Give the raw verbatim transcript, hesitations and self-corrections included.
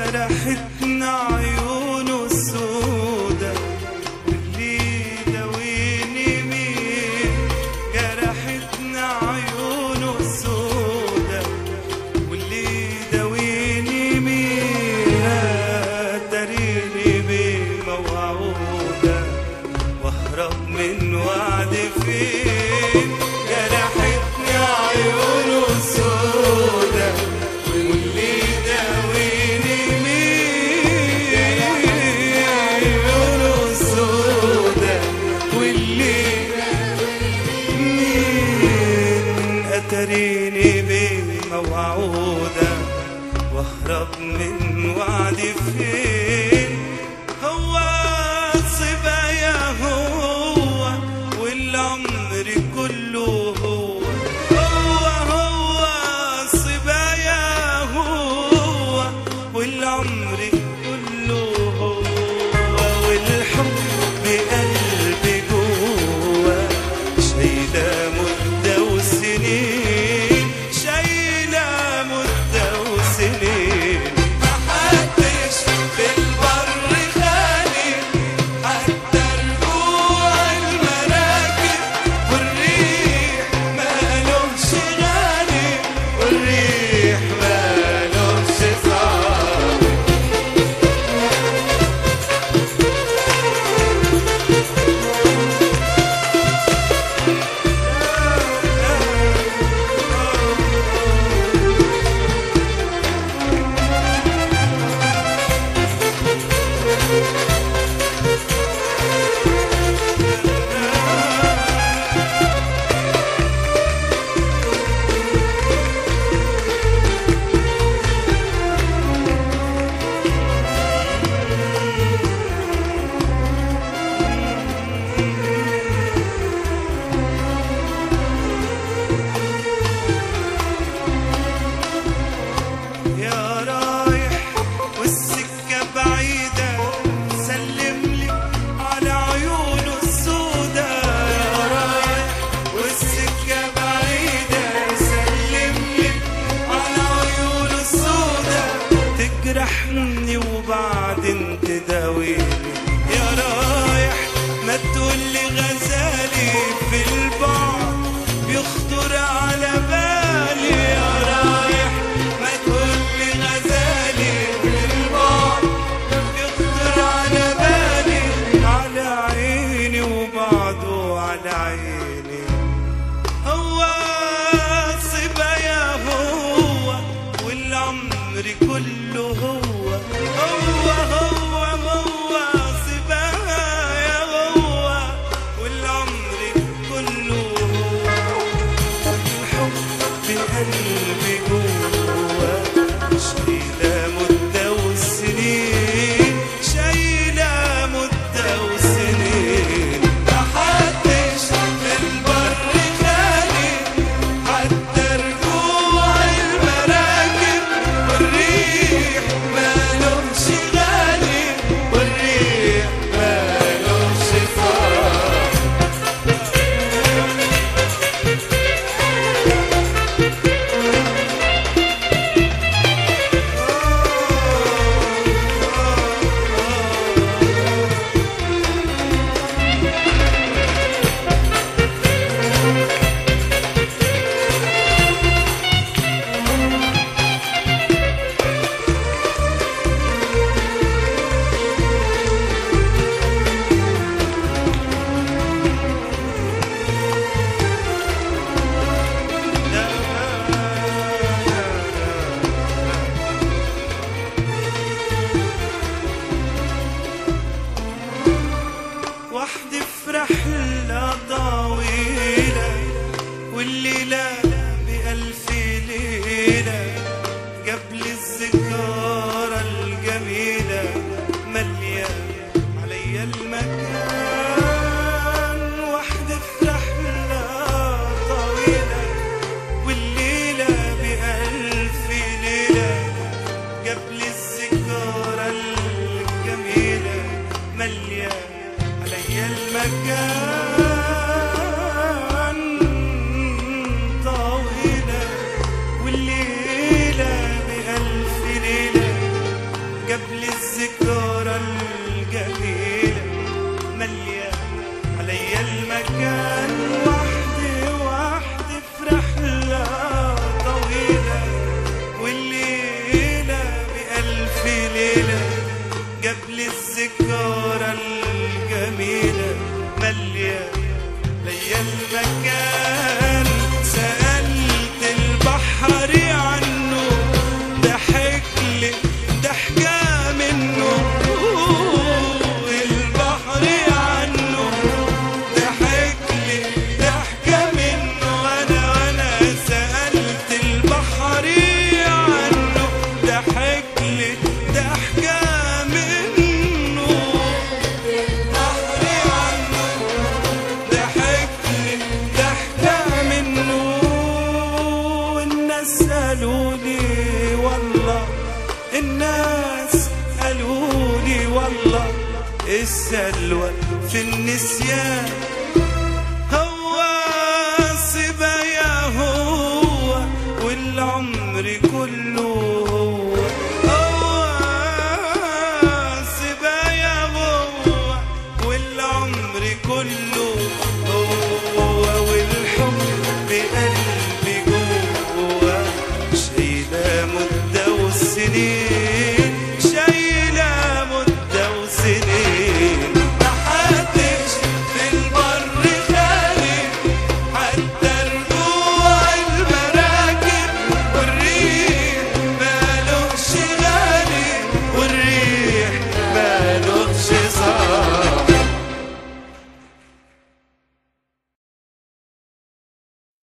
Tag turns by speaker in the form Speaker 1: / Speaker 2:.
Speaker 1: جرحتنا عيونه السودا واللي داويني مين؟ جرحتنا عيونه السودا واللي داويني مين؟ تريني بموعودة واهرب من وعد فين؟ جرحتني عيونه السودا واللي داويني مين؟ عيونه السودا واللي مين؟ أتريني بموعودة واهرب من وعدي فين؟ هو صبايا هو والعمر كله هو هو هو صبايا هو والعمر كله هو والحب بقلبي جوا شايلة مدة وسنين شايلة مدة وسنين محدش في البر خالي حتى رجوع المراكب والريح مالوش غالي والريح مالوش صعب يا رايح والسكة بعيدة سلم لي على عيونه السودا يا رايح والسكة بعيدة سلم لي على عيونه السودا تجرحني وبعدين تداويني يا رايح ما تقولي غزالي في البعد بيخطر على بالي يا رايح ما تقولي غزالي في البعد بيخطر على بالي على عيني وبعده على عيني هو صبايا هو والعمر كله هو هو هو هو صبايا هو والعمر كله هو الحب بقلبي جوا شايلة مدة وسنين شايلة مدة وسنين محدش في البر خالي حتى رجوع المراكب والريح مالوش غالي والريح مالوش صعب وحدي في رحلة طويلة والليلة بألف ليلة قبل الذكرى الجميلة مليا عليا المكان وحدي في رحلة طويلة والليلة بألف ليلة قبل الذكرى الجميلة مليا عليا المكان طويلة والليلة بألف ليلة قبل الذكرى الجميلة مليان عليا المكان وحدي وحدي في رحلة طويلة والليلة بألف ليلة قبل الذكرى الجميلة مليان عليا المكان سألت البحر عنه ضحك لي ضحكة منه البحر عنه ضحك لي ضحكة منه أنا وأنا سألت البحر عنه ضحك لي ضحكة منه البحر عنه ضحك لي ضحكة منه والناس قالوا لي والله الناس قالوا لي والله السلوى في النسيان